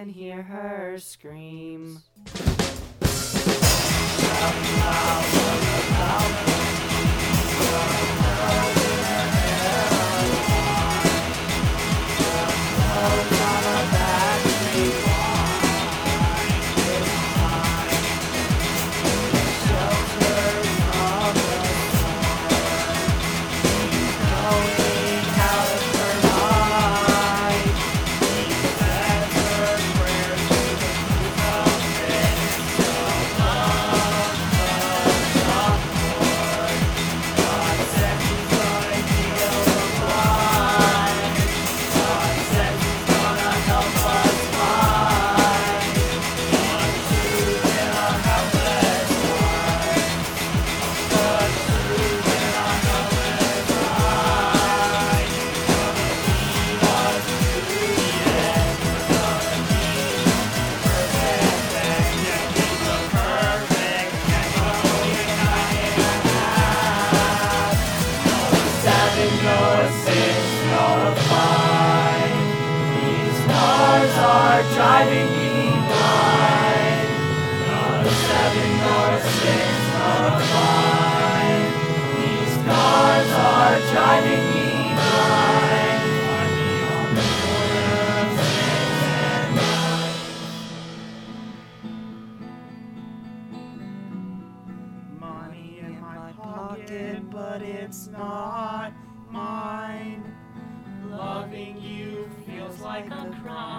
can hear her scream. Driving me blind. Not a 7 nor a 6 nor a 5. These cars are driving me blind. Find me on the corner of 6 and 9. Money in my pocket, but it's not mine. Loving you feels like a crime.